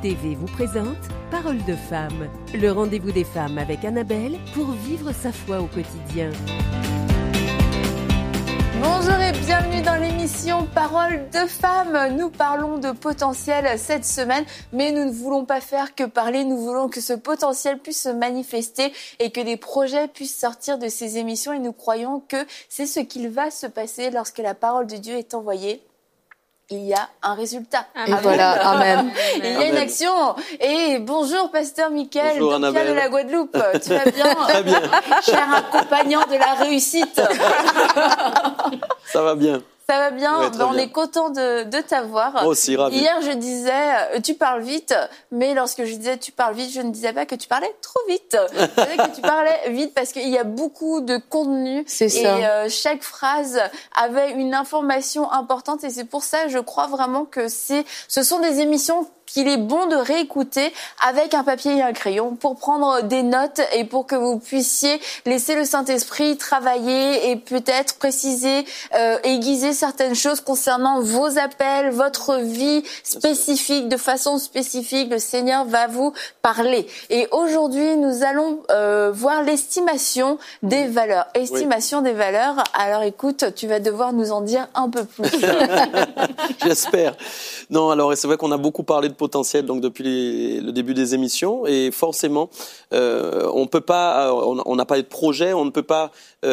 TV vous présente Parole de femme, le rendez-vous des femmes avec Annabelle pour vivre sa foi au quotidien. Bonjour et bienvenue dans l'émission Parole de femmes. Nous parlons de potentiel cette semaine, mais nous ne voulons pas faire que parler. Nous voulons que ce potentiel puisse se manifester et que des projets puissent sortir de ces émissions. Et nous croyons que c'est ce qu'il va se passer lorsque la parole de Dieu est envoyée. Il y a un résultat. Et voilà, amen. Il y a une action. Et bonjour, pasteur Mickaël, bonjour, de la Guadeloupe. Tu vas bien? Très bien. Cher accompagnant de la réussite. Ça va bien. Ça va bien, Ouais, on bien. est content de t'avoir. Moi aussi, ravi. Hier, je disais, tu parles vite, mais lorsque je disais tu parles vite, je ne disais pas que tu parlais trop vite. Je disais que tu parlais vite parce qu'il y a beaucoup de contenu. C'est ça. Et chaque phrase avait une information importante et c'est pour ça, je crois vraiment que ce sont des émissions qu'il est bon de réécouter avec un papier et un crayon pour prendre des notes et pour que vous puissiez laisser le Saint-Esprit travailler et peut-être préciser, aiguiser certaines choses concernant vos appels, votre vie spécifique, de façon spécifique. Le Seigneur va vous parler. Et aujourd'hui, nous allons voir l'estimation des valeurs. Estimation des valeurs. Alors écoute, tu vas devoir nous en dire un peu plus. J'espère. Non, alors c'est vrai qu'on a beaucoup parlé de potentiel donc depuis le début des émissions et forcément on peut pas, on n'a pas de projet, on ne peut pas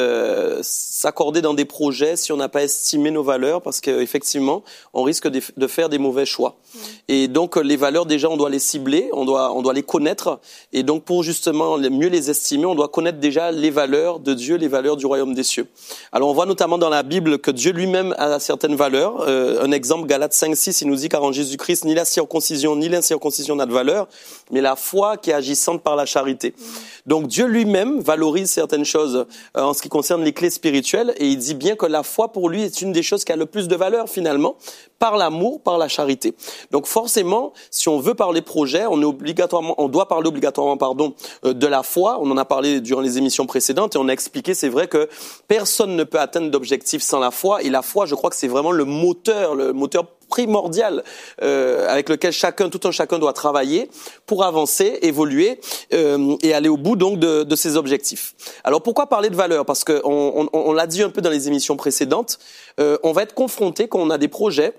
s'accorder dans des projets si on n'a pas estimé nos valeurs parce qu'effectivement on risque de faire des mauvais choix. Et donc les valeurs déjà on doit les cibler, on doit les connaître et donc pour justement mieux les estimer on doit connaître déjà les valeurs de Dieu, les valeurs du royaume des cieux. Alors on voit notamment dans la Bible que Dieu lui-même a certaines valeurs. Un exemple, Galates 5:6, il nous dit car en Jésus-Christ ni la circoncision ni l'incirconcision n'a de valeur, mais la foi qui est agissante par la charité. Donc Dieu lui-même valorise certaines choses en ce qui concerne les clés spirituelles et il dit bien que la foi pour lui est une des choses qui a le plus de valeur finalement, par l'amour, par la charité. Donc forcément, si on veut parler projet, on doit parler obligatoirement de la foi. On en a parlé durant les émissions précédentes et on a expliqué, c'est vrai que personne ne peut atteindre d'objectifs sans la foi et la foi, je crois que c'est vraiment le moteur primordial avec lequel tout un chacun doit travailler pour avancer, évoluer et aller au bout donc de ses objectifs. Alors pourquoi parler de valeur? Parce que on l'a dit un peu dans les émissions précédentes, on va être confronté quand on a des projets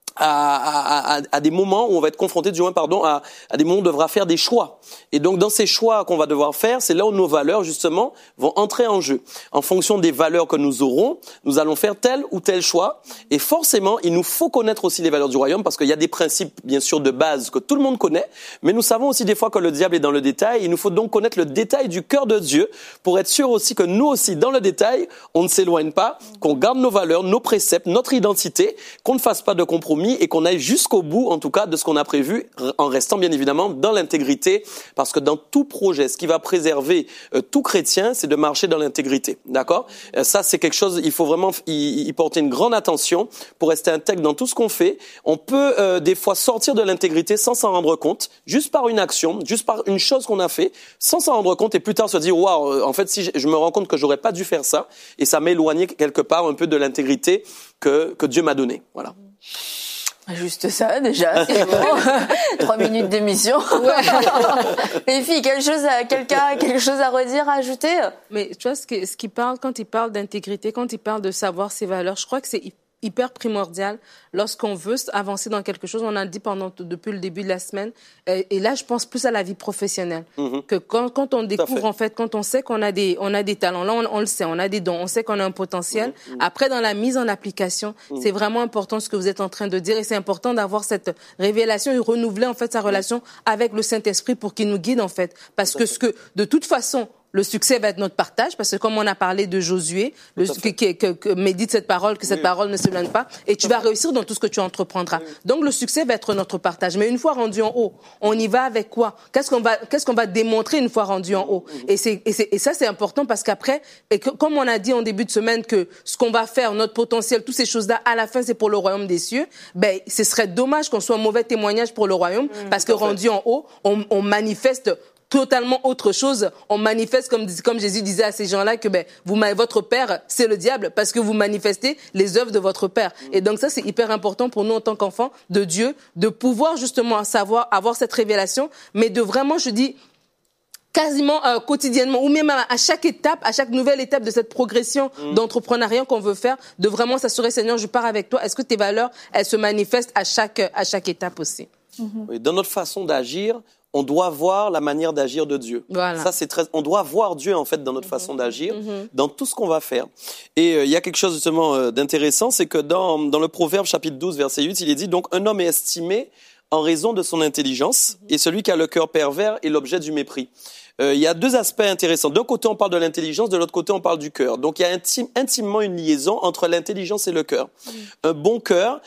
à des moments où on va être confronté, à des moments où on devra faire des choix. Et donc, dans ces choix qu'on va devoir faire, c'est là où nos valeurs, justement, vont entrer en jeu. En fonction des valeurs que nous aurons, nous allons faire tel ou tel choix. Et forcément, il nous faut connaître aussi les valeurs du royaume parce qu'il y a des principes, bien sûr, de base que tout le monde connaît. Mais nous savons aussi des fois que le diable est dans le détail. Il nous faut donc connaître le détail du cœur de Dieu pour être sûr aussi que nous aussi, dans le détail, on ne s'éloigne pas, qu'on garde nos valeurs, nos préceptes, notre identité, qu'on ne fasse pas de compromis et qu'on aille jusqu'au bout, en tout cas, de ce qu'on a prévu, en restant bien évidemment dans l'intégrité, parce que dans tout projet, ce qui va préserver tout chrétien, c'est de marcher dans l'intégrité, d'accord? Ça, c'est quelque chose, il faut vraiment y porter une grande attention pour rester intègre dans tout ce qu'on fait. On peut des fois sortir de l'intégrité sans s'en rendre compte, juste par une action, juste par une chose qu'on a fait, sans s'en rendre compte, et plus tard se dire, waouh, en fait, si je me rends compte que j'aurais pas dû faire ça, et ça m'a éloigné quelque part un peu de l'intégrité que Dieu m'a donnée, voilà. Juste ça, déjà, c'est bon. 3 minutes d'émission. Ouais. Les filles, quelqu'un a quelque chose à redire, à ajouter? Mais tu vois, quand il parle d'intégrité, quand il parle de savoir ses valeurs, je crois que c'est hyper primordial lorsqu'on veut avancer dans quelque chose. On a dit depuis le début de la semaine. Et là, je pense plus à la vie professionnelle. Que quand on découvre, en fait, quand on sait qu'on a des talents, là, on le sait, on a des dons, on sait qu'on a un potentiel. Après, dans la mise en application, c'est vraiment important ce que vous êtes en train de dire. Et c'est important d'avoir cette révélation et renouveler, en fait, sa relation avec le Saint-Esprit pour qu'il nous guide, en fait. Parce que de toute façon, le succès va être notre partage, parce que comme on a parlé de Josué, que médite cette parole, que cette parole ne se s'éloigne pas, et tu vas réussir dans tout ce que tu entreprendras. Donc le succès va être notre partage. Mais une fois rendu en haut, on y va avec quoi? Qu'est-ce qu'on va démontrer une fois rendu en haut? Et ça c'est important parce qu'après, comme on a dit en début de semaine que ce qu'on va faire, notre potentiel, toutes ces choses-là, à la fin c'est pour le royaume des cieux. Ben ce serait dommage qu'on soit un mauvais témoignage pour le royaume parce que rendu en haut, on manifeste totalement autre chose. On manifeste, comme Jésus disait à ces gens-là, que votre père, c'est le diable, parce que vous manifestez les œuvres de votre père. Et donc ça, c'est hyper important pour nous en tant qu'enfants de Dieu, de pouvoir justement avoir cette révélation, mais de vraiment, je dis, quasiment quotidiennement, ou même à chaque étape, à chaque nouvelle étape de cette progression d'entrepreneuriat qu'on veut faire, de vraiment s'assurer, Seigneur, je pars avec toi. Est-ce que tes valeurs, elles se manifestent à chaque étape aussi? Oui, dans notre façon d'agir, on doit voir la manière d'agir de Dieu. Voilà. Ça, on doit voir Dieu, en fait, dans notre façon d'agir, dans tout ce qu'on va faire. Et il y a quelque chose, justement, d'intéressant, c'est que dans le Proverbe, chapitre 12, verset 8, il est dit, donc, un homme est estimé en raison de son intelligence, et celui qui a le cœur pervers est l'objet du mépris. Il y a deux aspects intéressants. D'un côté, on parle de l'intelligence, de l'autre côté, on parle du cœur. Donc, il y a intimement une liaison entre l'intelligence et le cœur. Un bon cœur,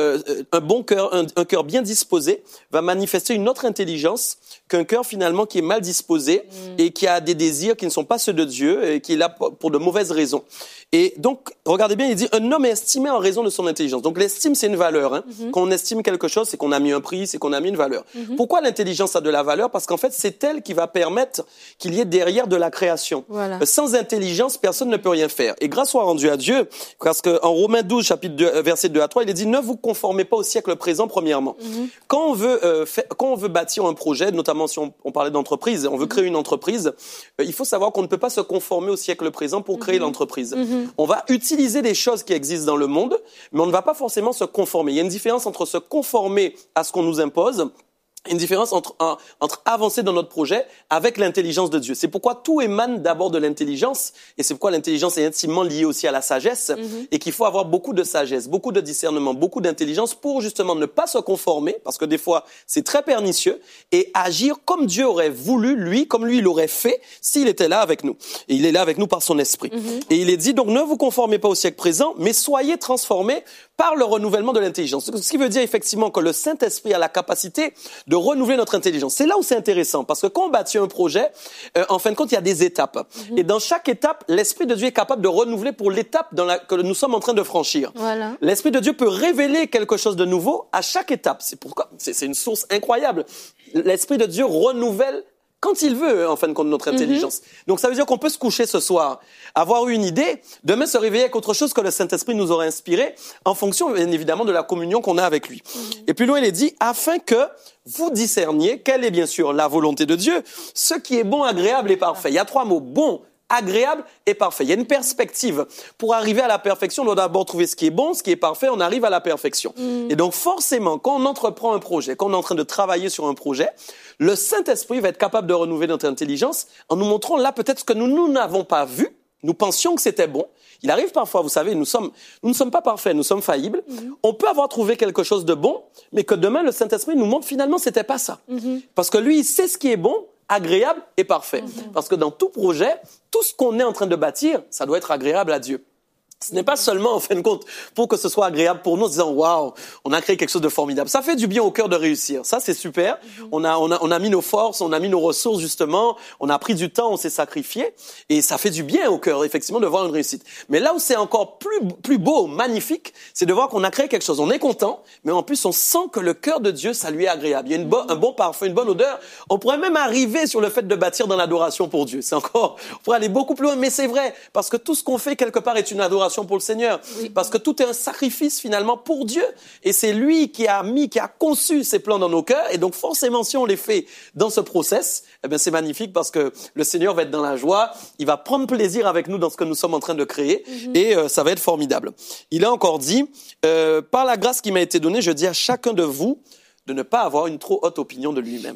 un cœur bien disposé va manifester une autre intelligence qu'un cœur finalement qui est mal disposé et qui a des désirs qui ne sont pas ceux de Dieu et qui est là pour de mauvaises raisons. Et donc, regardez bien, il dit, un homme est estimé en raison de son intelligence. Donc, l'estime, c'est une valeur. Hein. Quand on estime quelque chose, c'est qu'on a mis un prix, c'est qu'on a mis une valeur. Pourquoi l'intelligence a de la valeur? Parce qu'en fait, c'est elle qui va permettre qu'il y ait derrière de la création. Voilà. Sans intelligence, personne ne peut rien faire. Et grâce soit rendue à Dieu, parce que en Romains 12, chapitre 2, verset 2 à 3, il est dit, ne vous conformez pas au siècle présent, premièrement. Quand on veut bâtir un projet, notamment si on parlait d'entreprise, on veut créer une entreprise, il faut savoir qu'on ne peut pas se conformer au siècle présent pour créer l'entreprise. On va utiliser des choses qui existent dans le monde, mais on ne va pas forcément se conformer. Il y a une différence entre se conformer à ce qu'on nous impose, une différence entre avancer dans notre projet avec l'intelligence de Dieu. C'est pourquoi tout émane d'abord de l'intelligence, et c'est pourquoi l'intelligence est intimement liée aussi à la sagesse, et qu'il faut avoir beaucoup de sagesse, beaucoup de discernement, beaucoup d'intelligence pour justement ne pas se conformer, parce que des fois c'est très pernicieux, et agir comme Dieu aurait voulu, lui, comme lui il aurait fait s'il était là avec nous. Et il est là avec nous par son esprit. Et il est dit, donc ne vous conformez pas au siècle présent, mais soyez transformés par le renouvellement de l'intelligence. Ce qui veut dire effectivement que le Saint-Esprit a la capacité de renouveler notre intelligence. C'est là où c'est intéressant, parce que quand on bâtit un projet, en fin de compte, il y a des étapes. Et dans chaque étape, l'Esprit de Dieu est capable de renouveler pour l'étape que nous sommes en train de franchir. Voilà. L'Esprit de Dieu peut révéler quelque chose de nouveau à chaque étape. C'est pourquoi c'est une source incroyable. L'Esprit de Dieu renouvelle quand il veut, en fin de compte, notre intelligence. Donc, ça veut dire qu'on peut se coucher ce soir, avoir eu une idée, demain se réveiller avec autre chose que le Saint-Esprit nous aurait inspiré, en fonction, bien évidemment, de la communion qu'on a avec lui. Et plus loin, il est dit, afin que vous discerniez quelle est, bien sûr, la volonté de Dieu, ce qui est bon, agréable et parfait. Il y a 3 mots, bon, agréable et parfait. Il y a une perspective. Pour arriver à la perfection, on doit d'abord trouver ce qui est bon, ce qui est parfait, on arrive à la perfection. Et donc forcément, quand on entreprend un projet, quand on est en train de travailler sur un projet, le Saint-Esprit va être capable de renouveler notre intelligence en nous montrant là peut-être ce que nous n'avons pas vu. Nous pensions que c'était bon. Il arrive parfois, vous savez, nous ne sommes pas parfaits, nous sommes faillibles. On peut avoir trouvé quelque chose de bon, mais que demain le Saint-Esprit nous montre finalement c'était pas ça. Parce que lui, il sait ce qui est bon, agréable et parfait. Parce que dans tout projet, tout ce qu'on est en train de bâtir, ça doit être agréable à Dieu. Ce n'est pas seulement, en fin de compte, pour que ce soit agréable pour nous, en disant, waouh, on a créé quelque chose de formidable. Ça fait du bien au cœur de réussir. Ça, c'est super. On a mis nos forces, on a mis nos ressources, justement. On a pris du temps, on s'est sacrifié. Et ça fait du bien au cœur, effectivement, de voir une réussite. Mais là où c'est encore plus beau, magnifique, c'est de voir qu'on a créé quelque chose. On est content, mais en plus, on sent que le cœur de Dieu, ça lui est agréable. Il y a un bon parfum, une bonne odeur. On pourrait même arriver sur le fait de bâtir dans l'adoration pour Dieu. On pourrait aller beaucoup plus loin, mais c'est vrai. Parce que tout ce qu'on fait, quelque part, est une adoration pour le Seigneur. Parce que tout est un sacrifice finalement pour Dieu. Et c'est lui qui a conçu ces plans dans nos cœurs. Et donc forcément, si on les fait dans ce process, eh bien c'est magnifique parce que le Seigneur va être dans la joie. Il va prendre plaisir avec nous dans ce que nous sommes en train de créer. Et ça va être formidable. Il a encore dit, par la grâce qui m'a été donnée, je dis à chacun de vous de ne pas avoir une trop haute opinion de lui-même.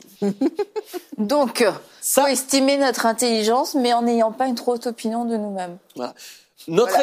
Donc, faut estimer notre intelligence, mais en n'ayant pas une trop haute opinion de nous-mêmes. Voilà. Notre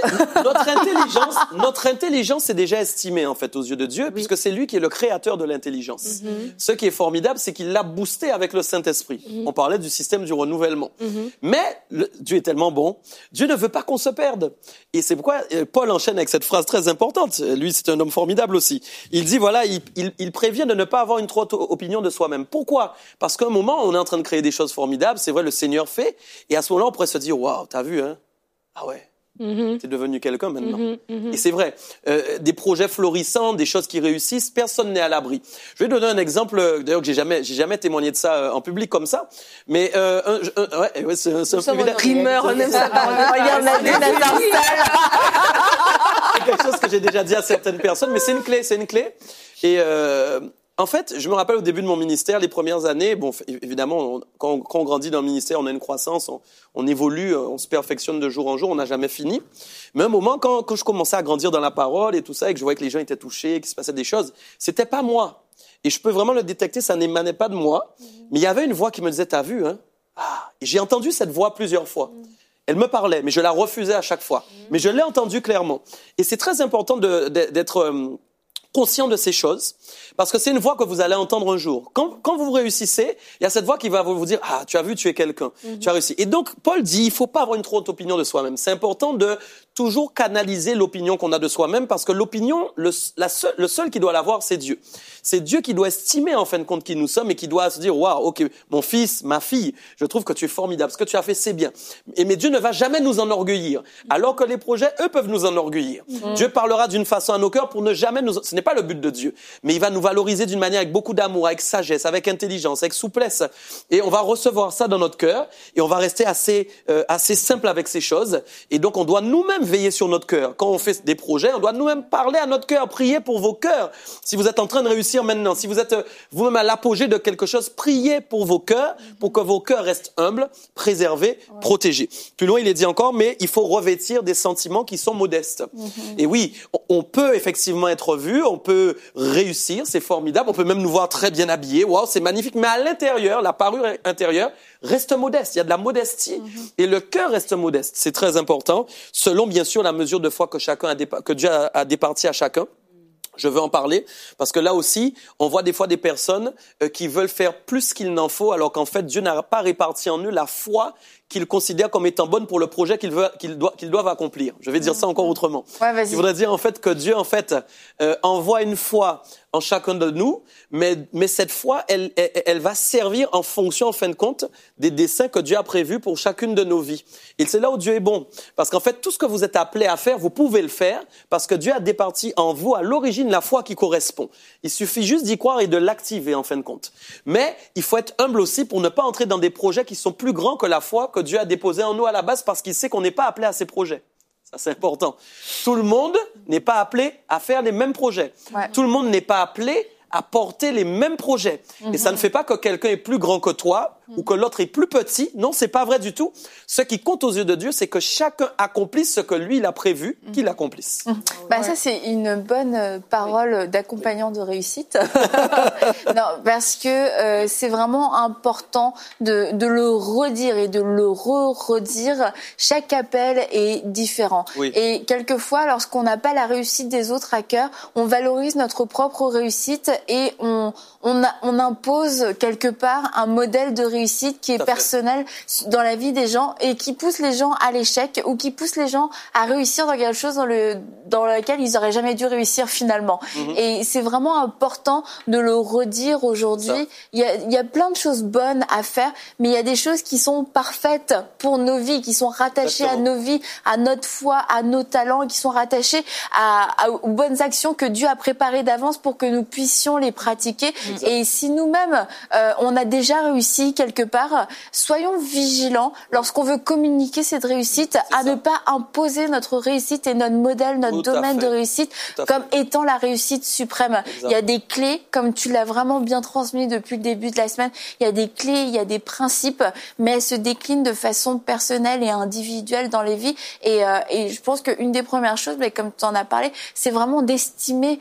intelligence est déjà estimée en fait aux yeux de Dieu, puisque c'est lui qui est le créateur de l'intelligence. Ce qui est formidable, c'est qu'il l'a boosté avec le Saint-Esprit. On parlait du système du renouvellement. Mais Dieu est tellement bon, Dieu ne veut pas qu'on se perde. Et c'est pourquoi Paul enchaîne avec cette phrase très importante. Lui, c'est un homme formidable aussi. Il dit, voilà, il prévient de ne pas avoir une trop haute opinion de soi-même. Pourquoi? Parce qu'à un moment, on est en train de créer des choses formidables, c'est vrai, le Seigneur fait, et à ce moment-là, on pourrait se dire, waouh, t'as vu, hein? Ah ouais. T'es devenu quelqu'un maintenant. Et c'est vrai, des projets florissants, des choses qui réussissent, personne n'est à l'abri. Je vais donner un exemple, d'ailleurs que j'ai jamais témoigné de ça en public comme ça, mais c'est un privilège. Primeur, on aime ça. Regarde la C'est quelque chose que j'ai déjà dit à certaines personnes, mais c'est une clé. Et en fait, je me rappelle au début de mon ministère, les premières années, bon, évidemment, quand on grandit dans le ministère, on a une croissance, on évolue, on se perfectionne de jour en jour, on n'a jamais fini. Mais à un moment, quand je commençais à grandir dans la parole et tout ça, et que je voyais que les gens étaient touchés, qu'il se passait des choses, c'était pas moi. Et je peux vraiment le détecter, ça n'émanait pas de moi. Mais il y avait une voix qui me disait, t'as vu, hein? Et j'ai entendu cette voix plusieurs fois. Elle me parlait, mais je la refusais à chaque fois. Mais je l'ai entendue clairement. Et c'est très important d'être conscient de ces choses, parce que c'est une voix que vous allez entendre un jour. Quand vous réussissez, il y a cette voix qui va vous dire « Ah, tu as vu, tu es quelqu'un, tu as réussi ». Et donc, Paul dit, il faut pas avoir une trop haute opinion de soi-même. C'est important de toujours canaliser l'opinion qu'on a de soi-même, parce que l'opinion, le seul qui doit l'avoir, c'est Dieu. C'est Dieu qui doit estimer en fin de compte qui nous sommes et qui doit se dire « Waouh, ok, mon fils, ma fille, je trouve que tu es formidable, ce que tu as fait, c'est bien ». Mais Dieu ne va jamais nous enorgueillir, alors que les projets, eux, peuvent nous enorgueillir. Dieu parlera d'une façon à nos cœurs pour ne jamais nous... Ce n'est pas le but de Dieu, mais il va nous valoriser d'une manière avec beaucoup d'amour, avec sagesse, avec intelligence, avec souplesse. Et on va recevoir ça dans notre cœur et on va rester assez simple avec ces choses. Et donc, on doit nous-mêmes veiller sur notre cœur. Quand on fait des projets, on doit nous-mêmes parler à notre cœur, prier pour vos cœurs. Si vous êtes en train de réussir maintenant, si vous êtes vous-même à l'apogée de quelque chose, priez pour vos cœurs, pour que vos cœurs restent humbles, préservés, protégés. Plus loin, il est dit encore, mais il faut revêtir des sentiments qui sont modestes. Et oui, on peut effectivement être vu, on peut réussir, c'est formidable, on peut même nous voir très bien habillés, waouh, c'est magnifique, mais à l'intérieur, la parure intérieure reste modeste, il y a de la modestie, et le cœur reste modeste, c'est très important, selon bien sûr la mesure de foi que Dieu a départie à chacun. Je veux en parler parce que là aussi, on voit des fois des personnes qui veulent faire plus qu'il n'en faut, alors qu'en fait, Dieu n'a pas réparti en eux la foi qu'ils considèrent comme étant bonne pour le projet qu'ils doivent accomplir. Je vais dire ça encore autrement. Ouais, vas-y. Il voudrait dire en fait que Dieu en fait envoie une foi en chacun de nous, mais cette foi, elle va servir en fonction, en fin de compte, des desseins que Dieu a prévus pour chacune de nos vies. Et c'est là où Dieu est bon, parce qu'en fait, tout ce que vous êtes appelés à faire, vous pouvez le faire, parce que Dieu a départi en vous à l'origine la foi qui correspond. Il suffit juste d'y croire et de l'activer, en fin de compte. Mais il faut être humble aussi pour ne pas entrer dans des projets qui sont plus grands que la foi que Dieu a déposée en nous à la base, parce qu'il sait qu'on n'est pas appelé à ces projets. Ça, c'est important. Tout le monde n'est pas appelé à faire les mêmes projets. Ouais. Tout le monde n'est pas appelé à porter les mêmes projets. Et ça ne fait pas que quelqu'un est plus grand que toi ou que l'autre est plus petit. Non, c'est pas vrai du tout. Ce qui compte aux yeux de Dieu, c'est que chacun accomplisse ce que lui, il a prévu qu'il accomplisse. Bah, ça, c'est une bonne parole d'accompagnant de réussite. Non, parce que c'est vraiment important de le redire et de le redire. Chaque appel est différent. Oui. Et quelquefois, lorsqu'on n'a pas la réussite des autres à cœur, on valorise notre propre réussite et on impose quelque part un modèle de réussite qui est personnel dans la vie des gens et qui pousse les gens à l'échec ou qui pousse les gens à réussir dans quelque chose dans lequel ils auraient jamais dû réussir finalement. Et c'est vraiment important de le redire aujourd'hui. Il y a plein de choses bonnes à faire, mais il y a des choses qui sont parfaites pour nos vies, qui sont rattachées à nos vies, à notre foi, à nos talents, qui sont rattachées aux bonnes actions que Dieu a préparées d'avance pour que nous puissions les pratiquer. Et si nous-mêmes, on a déjà réussi quelque part, soyons vigilants lorsqu'on veut communiquer cette réussite à ne pas imposer notre réussite et notre modèle, notre domaine de réussite comme étant la réussite suprême. Exact. Il y a des clés, comme tu l'as vraiment bien transmis depuis le début de la semaine, il y a des clés, il y a des principes, mais elles se déclinent de façon personnelle et individuelle dans les vies. Et je pense qu'une des premières choses, mais comme tu en as parlé, c'est vraiment d'estimer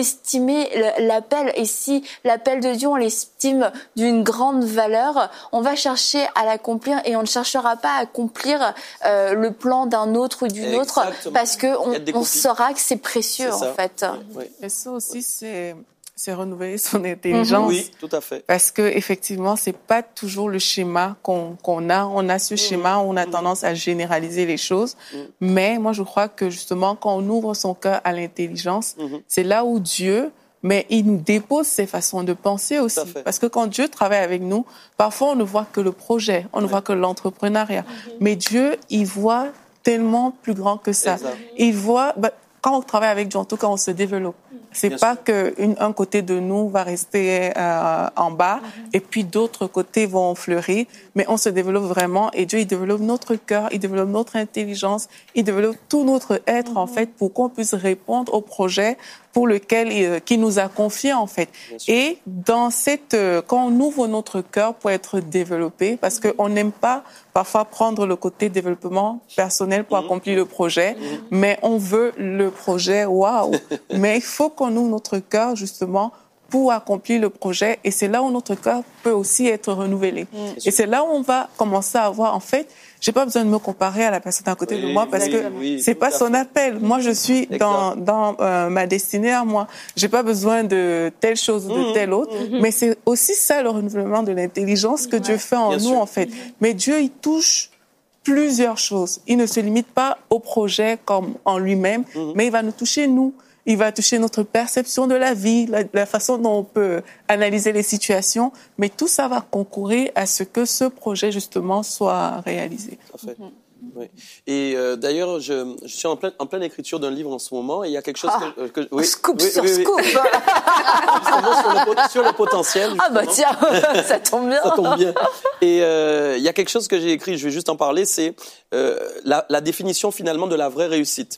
l'appel. Et si l'appel de Dieu, on l'estime d'une grande valeur, on va chercher à l'accomplir et on ne cherchera pas à accomplir le plan d'un autre ou d'une autre parce que on saura que c'est précieux en fait. Oui. Et ça aussi, c'est renouveler son intelligence. Oui, tout à fait. Parce que effectivement, c'est pas toujours le schéma qu'on a. On a ce schéma, on a tendance à généraliser les choses. Mais moi, je crois que justement, quand on ouvre son cœur à l'intelligence, c'est là où Dieu, mais il nous dépose ses façons de penser aussi. Parce que quand Dieu travaille avec nous, parfois on ne voit que le projet, on ne voit que l'entrepreneuriat. Mais Dieu, il voit tellement plus grand que ça. Exact. Ils voient, quand on travaille avec Dieu, en tout cas, on se développe. C'est Bien pas sûr. qu'un côté de nous va rester en bas et puis d'autres côtés vont fleurir, mais on se développe vraiment et Dieu, il développe notre cœur, il développe notre intelligence, il développe tout notre être, en fait, pour qu'on puisse répondre au projet pour lequel qu'il nous a confié, en fait. Et dans quand on ouvre notre cœur pour être développé, parce qu'on n'aime pas parfois prendre le côté développement personnel pour accomplir le projet, mais on veut le projet, waouh! Mais il faut qu'on ouvre notre cœur, justement, pour accomplir le projet. Et c'est là où notre cœur peut aussi être renouvelé. Et c'est là où on va commencer à avoir, en fait, j'ai pas besoin de me comparer à la personne à côté de moi parce que c'est pas son appel. Moi, je suis dans ma destinée à moi. J'ai pas besoin de telle chose ou de telle autre. Mais c'est aussi ça, le renouvellement de l'intelligence que Dieu fait en nous, en fait. Mais Dieu, il touche plusieurs choses. Il ne se limite pas au projet comme en lui-même, mais il va nous toucher, nous. Il va toucher notre perception de la vie, la façon dont on peut analyser les situations, mais tout ça va concourir à ce que ce projet, justement, soit réalisé. Tout à fait. Oui. Et d'ailleurs, je suis en pleine écriture d'un livre en ce moment, et il y a quelque chose que oui, scoop oui, sur oui, scoop. sur le potentiel. Ah bah tiens, ça tombe bien. Ça tombe bien. Et il y a quelque chose que j'ai écrit, je vais juste en parler, c'est la définition finalement de la vraie réussite.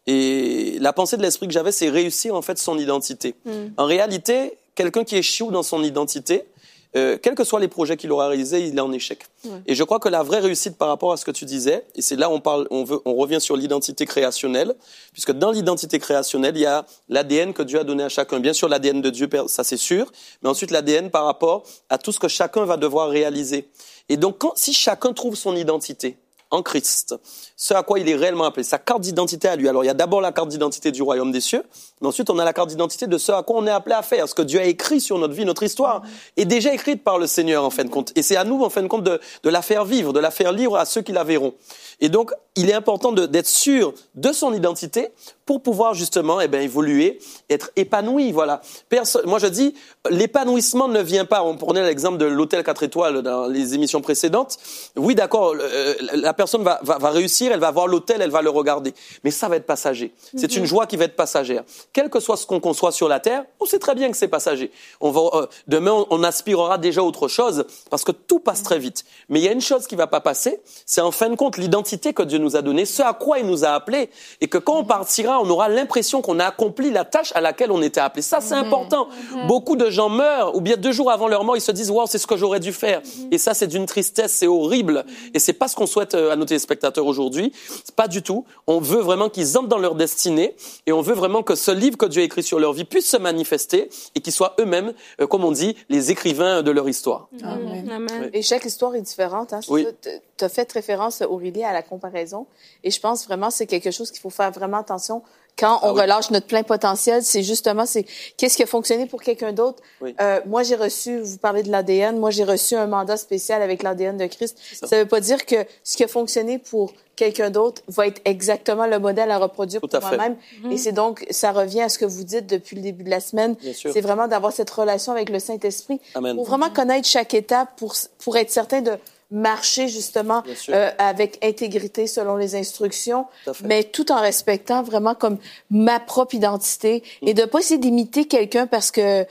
Et la pensée de l'esprit que j'avais, c'est réussir en fait son identité. En réalité, quelqu'un qui échoue dans son identité, quels que soient les projets qu'il aura réalisés, il est en échec. Et je crois que la vraie réussite par rapport à ce que tu disais, et c'est là où on revient sur l'identité créationnelle, puisque dans l'identité créationnelle, il y a l'ADN que Dieu a donné à chacun. Bien sûr, l'ADN de Dieu, ça c'est sûr, mais ensuite l'ADN par rapport à tout ce que chacun va devoir réaliser. Et donc, si chacun trouve son identité en Christ, ce à quoi il est réellement appelé, sa carte d'identité à lui. Alors, il y a d'abord la carte d'identité du royaume des cieux, mais ensuite, on a la carte d'identité de ce à quoi on est appelé à faire, ce que Dieu a écrit sur notre vie, notre histoire, est déjà écrite par le Seigneur, en fin de compte. Et c'est à nous, en fin de compte, de la faire vivre, de la faire lire à ceux qui la verront. Et donc, il est important d'être sûr de son identité pour pouvoir justement évoluer, être épanoui. Voilà. Moi, je dis, l'épanouissement ne vient pas. On prenait l'exemple de l'hôtel 4 étoiles dans les émissions précédentes. Oui, d'accord, la personne va réussir, elle va voir l'hôtel, elle va le regarder. Mais ça va être passager. C'est une joie qui va être passagère. Quel que soit ce qu'on conçoit sur la terre, on sait très bien que c'est passager. Demain, on aspirera déjà à autre chose parce que tout passe très vite. Mais il y a une chose qui va pas passer, c'est en fin de compte l'identité que Dieu nous a donnée, ce à quoi il nous a appelés, et que quand on partira, on aura l'impression qu'on a accompli la tâche à laquelle on était appelé. Ça, c'est important. Beaucoup de gens meurent, ou bien 2 jours avant leur mort, ils se disent « Wow, c'est ce que j'aurais dû faire ». Et ça, c'est d'une tristesse, c'est horrible. Et c'est pas ce qu'on souhaite à nos téléspectateurs aujourd'hui. C'est pas du tout. On veut vraiment qu'ils entrent dans leur destinée, et on veut vraiment que ce livre que Dieu a écrit sur leur vie puisse se manifester, et qu'ils soient eux-mêmes, comme on dit, les écrivains de leur histoire. Amen. Amen. Et chaque histoire est différente. Hein. Oui. Tu as fait référence, Aurélie, à la comparaison. Et je pense vraiment que c'est quelque chose qu'il faut faire vraiment attention quand on relâche notre plein potentiel. C'est justement, qu'est-ce qui a fonctionné pour quelqu'un d'autre. Oui. Moi, j'ai reçu, vous parlez de l'ADN, moi, j'ai reçu un mandat spécial avec l'ADN de Christ. Ça veut pas dire que ce qui a fonctionné pour quelqu'un d'autre va être exactement le modèle à reproduire pour moi-même. Et c'est donc, ça revient à ce que vous dites depuis le début de la semaine. C'est vraiment d'avoir cette relation avec le Saint-Esprit. Amen. Pour vraiment connaître chaque étape, pour être certain de marcher justement avec intégrité selon les instructions, mais tout en respectant vraiment comme ma propre identité et de pas essayer d'imiter quelqu'un parce que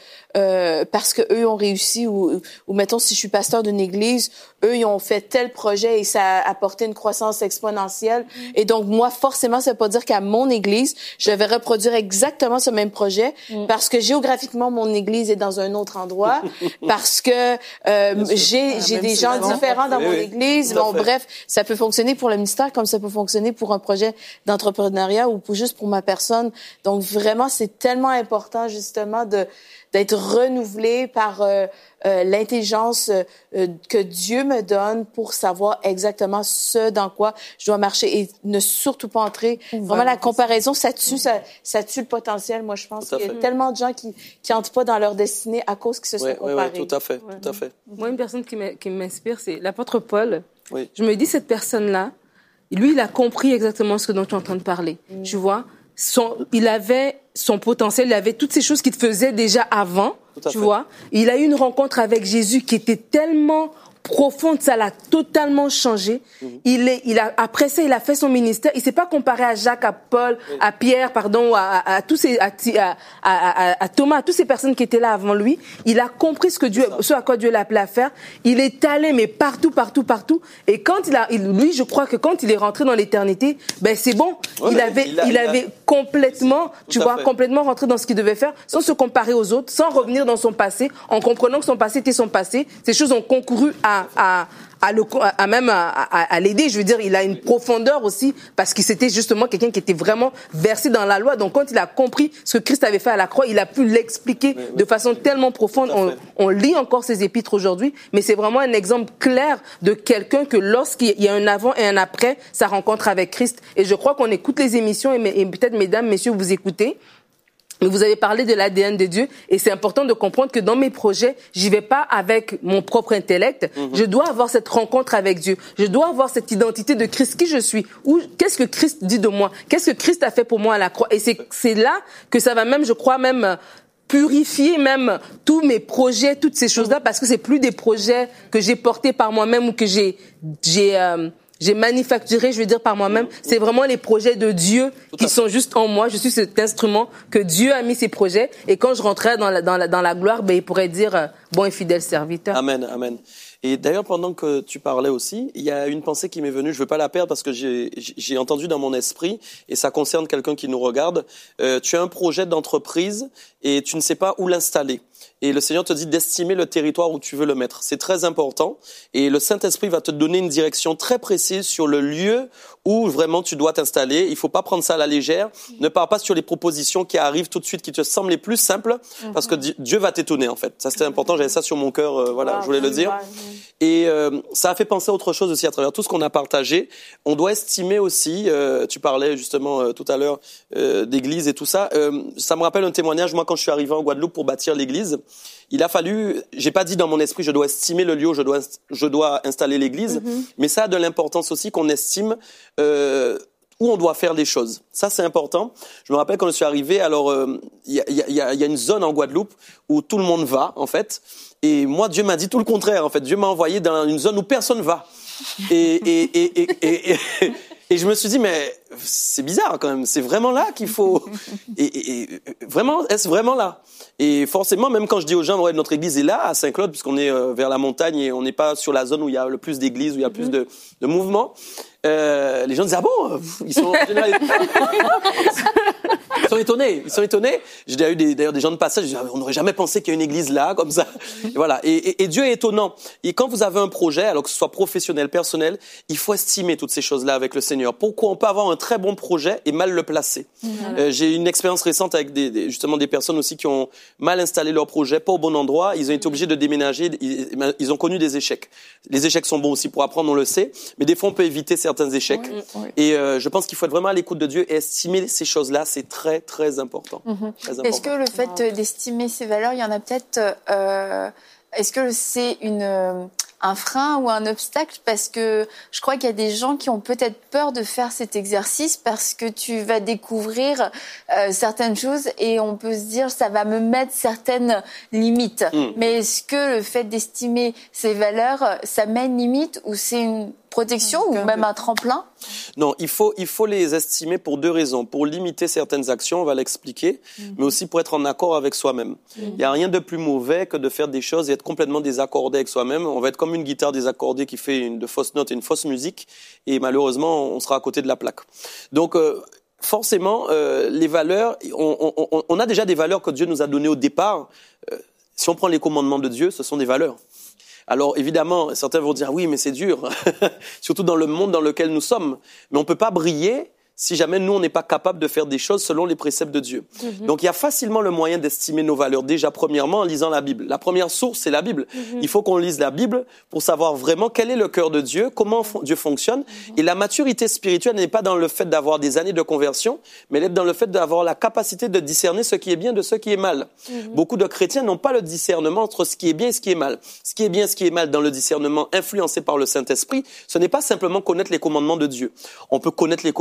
eux ont réussi ou mettons si je suis pasteur d'une église, eux ils ont fait tel projet et ça a apporté une croissance exponentielle et donc moi forcément ça veut pas dire qu'à mon église je vais reproduire exactement ce même projet parce que géographiquement mon église est dans un autre endroit parce que j'ai des gens différents dans mon église. Bon, bref, ça peut fonctionner pour le ministère comme ça peut fonctionner pour un projet d'entrepreneuriat ou juste pour ma personne. Donc, vraiment, c'est tellement important, justement, d'être renouvelé par l'intelligence que Dieu me donne pour savoir exactement ce dans quoi je dois marcher et ne surtout pas entrer. Vraiment, la comparaison, ça tue le potentiel. Moi, je pense qu'il y a tellement de gens qui entrent pas dans leur destinée à cause qu'ils se sont comparés. Oui, tout à fait, tout à fait. Moi, une personne qui m'inspire, c'est l'apôtre Paul. Oui. Je me dis, cette personne-là, lui, il a compris exactement ce dont tu es en train de parler. Tu vois, il avait son potentiel, il avait toutes ces choses qu'il faisait déjà avant, tu vois. Il a eu une rencontre avec Jésus qui était tellement profonde, ça l'a totalement changé. Après ça, il a fait son ministère. Il s'est pas comparé à Jacques, à Paul, à Pierre, à Thomas, à toutes ces personnes qui étaient là avant lui. Il a compris ce à quoi Dieu l'a appelé à faire. Il est allé, mais partout. Et quand lui, je crois que quand il est rentré dans l'éternité, c'est bon. Il avait complètement, complètement rentré dans ce qu'il devait faire, sans se comparer aux autres, sans revenir dans son passé, en comprenant que son passé était son passé. Ces choses ont concouru à l'aider. Je veux dire, il a une profondeur aussi parce que c'était justement quelqu'un qui était vraiment versé dans la loi. Donc, quand il a compris ce que Christ avait fait à la croix, il a pu l'expliquer de façon tellement profonde. On lit encore ses épîtres aujourd'hui, mais c'est vraiment un exemple clair de quelqu'un que lorsqu'il y a un avant et un après, sa rencontre avec Christ. Et je crois qu'on écoute les émissions et peut-être, mesdames, messieurs, vous écoutez. Vous avez parlé de l'ADN de Dieu et c'est important de comprendre que dans mes projets, j'y vais pas avec mon propre intellect. Je dois avoir cette rencontre avec Dieu. Je dois avoir cette identité de Christ, qui je suis. Qu'est-ce que Christ dit de moi? Qu'est-ce que Christ a fait pour moi à la croix? Et c'est là que ça va même, je crois, purifier même tous mes projets, toutes ces choses-là, parce que c'est plus des projets que j'ai portés par moi-même ou que j'ai manufacturé, je veux dire, par moi-même. C'est vraiment les projets de Dieu qui sont juste en moi. Je suis cet instrument que Dieu a mis ses projets. Et quand je rentrerai dans la gloire, il pourrait dire, bon et fidèle serviteur. Amen, amen. Et d'ailleurs, pendant que tu parlais aussi, il y a une pensée qui m'est venue, je veux pas la perdre parce que j'ai entendu dans mon esprit, et ça concerne quelqu'un qui nous regarde. Tu as un projet d'entreprise et tu ne sais pas où l'installer. Et le Seigneur te dit d'estimer le territoire où tu veux le mettre. C'est très important. Et le Saint-Esprit va te donner une direction très précise sur le lieu où vraiment tu dois t'installer. Il faut pas prendre ça à la légère. Ne pars pas sur les propositions qui arrivent tout de suite, qui te semblent les plus simples, parce que Dieu va t'étonner, en fait. Ça, c'était important. J'avais ça sur mon cœur. Je voulais le dire. Et ça a fait penser à autre chose aussi à travers tout ce qu'on a partagé. On doit estimer aussi, tu parlais justement tout à l'heure d'église et tout ça. Ça me rappelle un témoignage, moi, quand je suis arrivé en Guadeloupe pour bâtir l'église. Il a fallu, j'ai pas dit dans mon esprit, je dois estimer le lieu où je dois installer l'église, mais ça a de l'importance aussi qu'on estime où on doit faire des choses. Ça, c'est important. Je me rappelle quand je suis arrivé, alors il y a une zone en Guadeloupe où tout le monde va, en fait. Et moi, Dieu m'a dit tout le contraire, en fait. Dieu m'a envoyé dans une zone où personne va. Et je me suis dit, mais c'est bizarre quand même. C'est vraiment là qu'il faut. Vraiment, est-ce vraiment là? Et forcément, même quand je dis aux gens, ouais, notre église est là, à Saint-Claude, puisqu'on est vers la montagne et on n'est pas sur la zone où il y a le plus d'églises, où il y a plus de mouvements. Les gens disent, ah bon? Ils sont étonnés. J'ai déjà eu d'ailleurs des gens de passage, je dis, on n'aurait jamais pensé qu'il y a une église là, comme ça. Et voilà. Et Dieu est étonnant. Et quand vous avez un projet, alors que ce soit professionnel, personnel, il faut estimer toutes ces choses-là avec le Seigneur. Pourquoi on peut avoir un très bon projet et mal le placer? J'ai une expérience récente avec justement des personnes aussi qui ont mal installé leur projet, pas au bon endroit. Ils ont été obligés de déménager. Ils ont connu des échecs. Les échecs sont bons aussi pour apprendre, on le sait. Mais des fois, on peut éviter certains échecs. Et je pense qu'il faut être vraiment à l'écoute de Dieu et estimer ces choses-là. C'est très, très important. Très important. Est-ce que le fait d'estimer ces valeurs, il y en a peut-être... est-ce que c'est un frein ou un obstacle? Parce que je crois qu'il y a des gens qui ont peut-être peur de faire cet exercice parce que tu vas découvrir certaines choses et on peut se dire ça va me mettre certaines limites. Mais est-ce que le fait d'estimer ces valeurs, ça met une limite ou c'est une protection ou même un tremplin? Non, il faut les estimer pour deux raisons. Pour limiter certaines actions, on va l'expliquer, mais aussi pour être en accord avec soi-même. Il n'y a rien de plus mauvais que de faire des choses et être complètement désaccordé avec soi-même. On va être comme une guitare désaccordée qui fait de fausses notes et une fausse musique, et malheureusement, on sera à côté de la plaque. Donc, forcément, les valeurs, on a déjà des valeurs que Dieu nous a données au départ. Si on prend les commandements de Dieu, ce sont des valeurs. Alors évidemment, certains vont dire oui, mais c'est dur, surtout dans le monde dans lequel nous sommes. Mais on peut pas briller si jamais nous, on n'est pas capable de faire des choses selon les préceptes de Dieu. Donc, il y a facilement le moyen d'estimer nos valeurs. Déjà, premièrement, en lisant la Bible. La première source, c'est la Bible. Il faut qu'on lise la Bible pour savoir vraiment quel est le cœur de Dieu, comment Dieu fonctionne. Et la maturité spirituelle n'est pas dans le fait d'avoir des années de conversion, mais elle est dans le fait d'avoir la capacité de discerner ce qui est bien de ce qui est mal. Beaucoup de chrétiens n'ont pas le discernement entre ce qui est bien et ce qui est mal. Ce qui est bien et ce qui est mal dans le discernement influencé par le Saint-Esprit, ce n'est pas simplement connaître les commandements de Dieu. On peut connaître les commandements de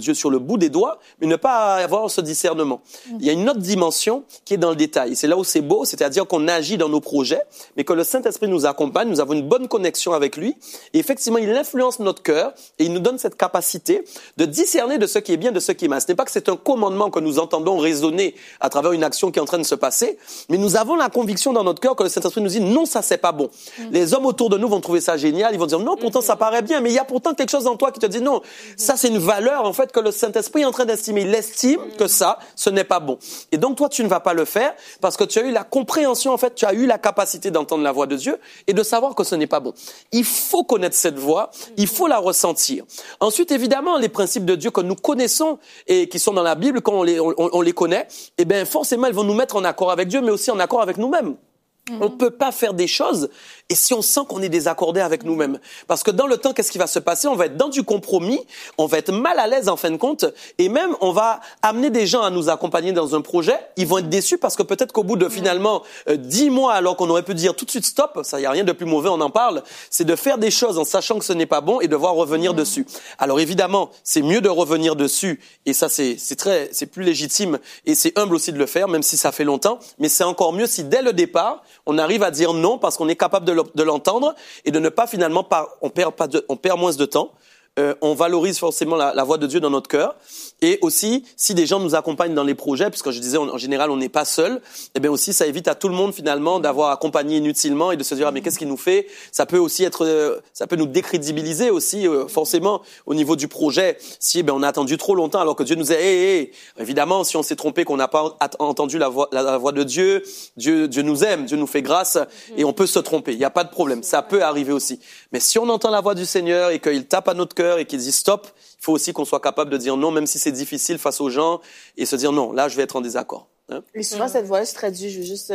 Dieu sur le bout des doigts, mais ne pas avoir ce discernement. Il y a une autre dimension qui est dans le détail. C'est là où c'est beau, c'est-à-dire qu'on agit dans nos projets, mais que le Saint-Esprit nous accompagne, nous avons une bonne connexion avec lui, et effectivement, il influence notre cœur, et il nous donne cette capacité de discerner de ce qui est bien, de ce qui est mal. Ce n'est pas que c'est un commandement que nous entendons résonner à travers une action qui est en train de se passer, mais nous avons la conviction dans notre cœur que le Saint-Esprit nous dit non, ça c'est pas bon. Les hommes autour de nous vont trouver ça génial, ils vont dire non, pourtant ça paraît bien, mais il y a pourtant quelque chose en toi qui te dit non, ça c'est une valeur en fait que le Saint-Esprit est en train d'estimer. Il estime que ça, ce n'est pas bon. Et donc toi tu ne vas pas le faire parce que tu as eu la compréhension en fait, tu as eu la capacité d'entendre la voix de Dieu et de savoir que ce n'est pas bon. Il faut connaître cette voix, il faut la ressentir. Ensuite évidemment les principes de Dieu que nous connaissons et qui sont dans la Bible, quand on les connaît, eh bien forcément ils vont nous mettre en accord avec Dieu mais aussi en accord avec nous-mêmes. On peut pas faire des choses et si on sent qu'on est désaccordé avec nous-mêmes. Parce que dans le temps, qu'est-ce qui va se passer? On va être dans du compromis, on va être mal à l'aise en fin de compte et même on va amener des gens à nous accompagner dans un projet. Ils vont être déçus parce que peut-être qu'au bout de finalement 10 mois, alors qu'on aurait pu dire tout de suite stop, ça y a rien de plus mauvais, on en parle, c'est de faire des choses en sachant que ce n'est pas bon et devoir revenir dessus. Alors évidemment, c'est mieux de revenir dessus et ça c'est plus légitime et c'est humble aussi de le faire, même si ça fait longtemps, mais c'est encore mieux si dès le départ, on arrive à dire non parce qu'on est capable de l'entendre et de ne pas finalement on perd moins de temps. On valorise forcément la voix de Dieu dans notre cœur. Et aussi, si des gens nous accompagnent dans les projets, puisque je disais, en général, on n'est pas seul, eh bien aussi, ça évite à tout le monde, finalement, d'avoir accompagné inutilement et de se dire, ah, mais qu'est-ce qu'il nous fait? Ça peut aussi ça peut nous décrédibiliser aussi, forcément, au niveau du projet. Si, on a attendu trop longtemps alors que Dieu nous a, évidemment, si on s'est trompé, qu'on n'a pas entendu la voix de Dieu, Dieu nous aime, Dieu nous fait grâce et on peut se tromper. Il n'y a pas de problème. Ça peut arriver aussi. Mais si on entend la voix du Seigneur et qu'il tape à notre cœur et qu'il dit stop, il faut aussi qu'on soit capable de dire non, même si c'est difficile face aux gens, et se dire non, là je vais être en désaccord. Hein? Et souvent cette voix-là se traduit, je veux juste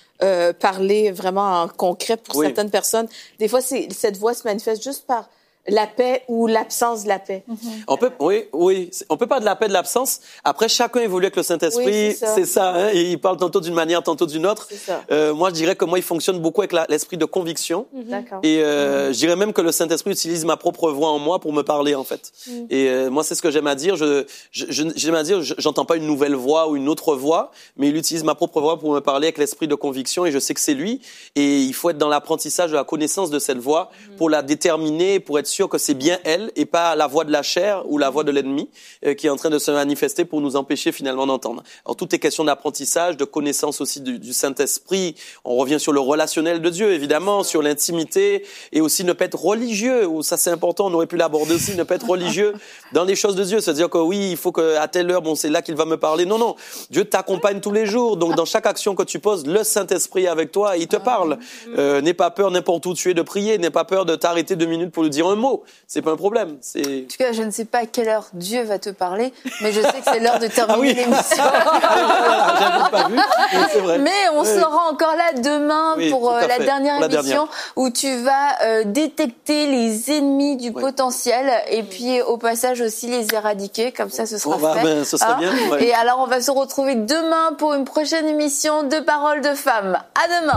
parler vraiment en concret pour certaines personnes. Des fois, cette voix se manifeste juste par la paix ou l'absence de la paix. On peut pas de la paix, de l'absence. Après, chacun évolue avec le Saint-Esprit. Oui, c'est ça. Hein? Et il parle tantôt d'une manière, tantôt d'une autre. Moi, je dirais que moi, il fonctionne beaucoup avec l'esprit de conviction. D'accord. Et je dirais même que le Saint-Esprit utilise ma propre voix en moi pour me parler, en fait. Et moi, c'est ce que j'aime à dire. J'aime à dire, j'entends pas une nouvelle voix ou une autre voix, mais il utilise ma propre voix pour me parler avec l'esprit de conviction. Et je sais que c'est lui. Et il faut être dans l'apprentissage de la connaissance de cette voix pour la déterminer, pour être sûr que c'est bien elle et pas la voix de la chair ou la voix de l'ennemi qui est en train de se manifester pour nous empêcher finalement d'entendre. Alors tout est question d'apprentissage, de connaissance aussi du Saint-Esprit. On revient sur le relationnel de Dieu évidemment, sur l'intimité et aussi ne pas être religieux. Ça c'est important, on aurait pu l'aborder aussi, ne pas être religieux dans les choses de Dieu, c'est-à-dire que oui, il faut qu'à telle heure, c'est là qu'il va me parler. Non, Dieu t'accompagne tous les jours. Donc dans chaque action que tu poses, le Saint-Esprit est avec toi et il te parle. N'aie pas peur n'importe où tu es de prier, n'aie pas peur de t'arrêter 2 minutes pour lui dire un mot. C'est pas un problème. En tout cas, je ne sais pas à quelle heure Dieu va te parler, mais je sais que c'est l'heure de terminer l'émission. J'avais pas vu, c'est vrai. Mais on sera encore là demain pour la dernière émission où tu vas détecter les ennemis du potentiel et puis au passage aussi les éradiquer. Comme ça, ce sera fait. Ce serait bien. Et alors, on va se retrouver demain pour une prochaine émission de Paroles de Femmes. À demain.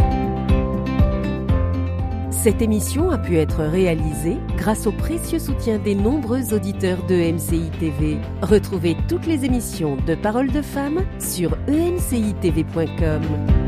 Cette émission a pu être réalisée grâce au précieux soutien des nombreux auditeurs de MCI TV. Retrouvez toutes les émissions de Paroles de Femmes sur emcitv.com.